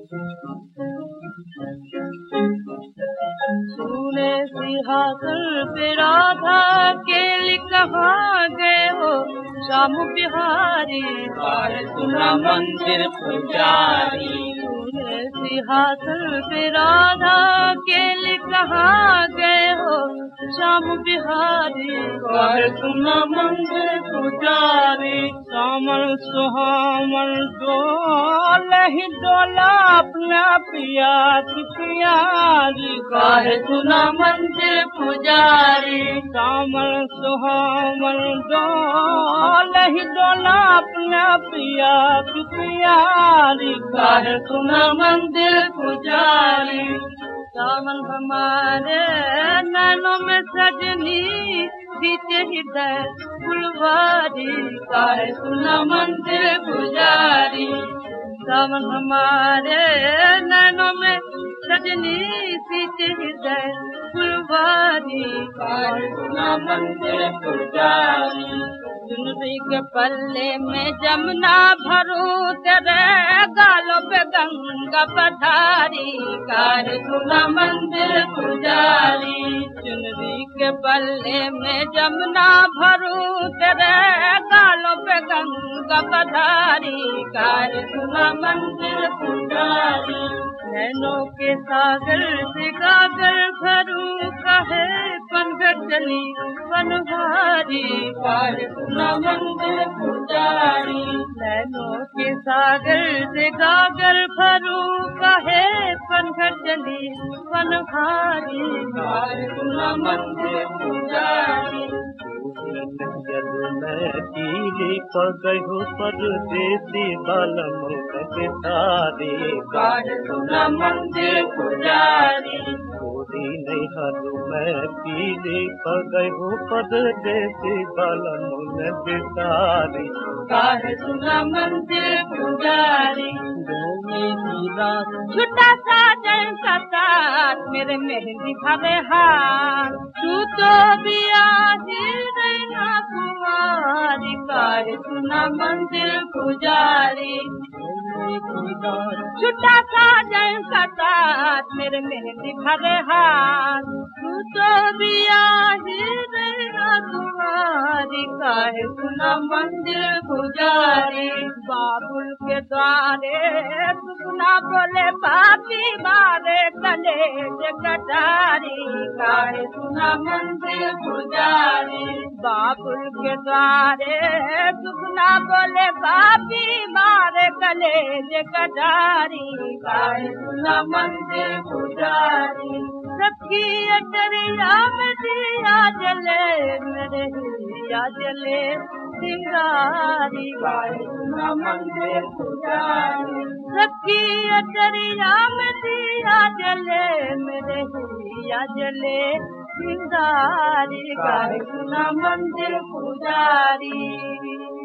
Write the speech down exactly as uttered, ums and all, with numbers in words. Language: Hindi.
सुने सिंहासन पे राधा केली कहाँ गए हो श्याम बिहारी, सुना मंदिर पुजारी। सुने सिंहासन पे राधा केली कहाँ गए हो श्याम बिहारी, सुना मंदिर पुजारी। सामन सुहामन डोले ही डोला अपना पिया की प्यारी, काहे सुना मंदिर पुजारी। सामन सुहामन डोले ही डोला अपना पिया की प्यारी, काहे सुना मंदिर पुजारी। सावन हमारे नैनों में सजनी बीते हृदय फुलवारी, काहे सुना मंदिर पुजारी। सावन हमारे नैनों में सजनी बीते हृदय फुलवारी, काहे सुना मंदिर पुजारी। चुनरी के पल्ले में जमुना भरू तेरे गालों पे गंगा पधारी, काहे सुना मंदिर पुजारी। चुनरी के पल्ले में जमुना भरू तेरे गालों पे गंगा पधारी, काहे सुना मंदिर पुजारी। नैनों के सागर से गागर भरू कहे पनघट चली बनहारी, काहे सुना मंदिर पुजारी। नैनों के सागर से गागर भरू कहे पनघट चली बनहारी, काहे सुना मंदिर पुजारी। पीली पगहो परदेसी बालम सारे, काहे सुना मंदिर पुजारी। गोरी नैहर में पीली पगहो परदेसी बालम सारे, काहे सुना मंदिर पुजारी। छुट्टा साजन का साथ मेरे मेहंदी भरे हाथ, तू तो बियाही रहना कुंवारी, काहे सुना मंदिर पुजारी। छुट्टा साजन का साथ मेरे मेहंदी भरे हाथ, तू तो बियाही रहना कुंवारी, काहे सुना मंदिर पुजारी। बाबुल के द्वारे सुना बोले पापी मारे कलेज कटारी, काहे सुना मंदिर पुजारी। बाबुल के द्वारे सुना बोले पापी मारे कलेज कटारी, काहे सुना मंदिर पुजारी। सबकी अटरिया में दिया जले मेरे दिया जले सिंगारी, काहे सुना मंदिर पुजारी। सबकी अटरिया में दिया जले मेरे दिया जले सिंगारी, काहे सुना मंदिर पुजारी।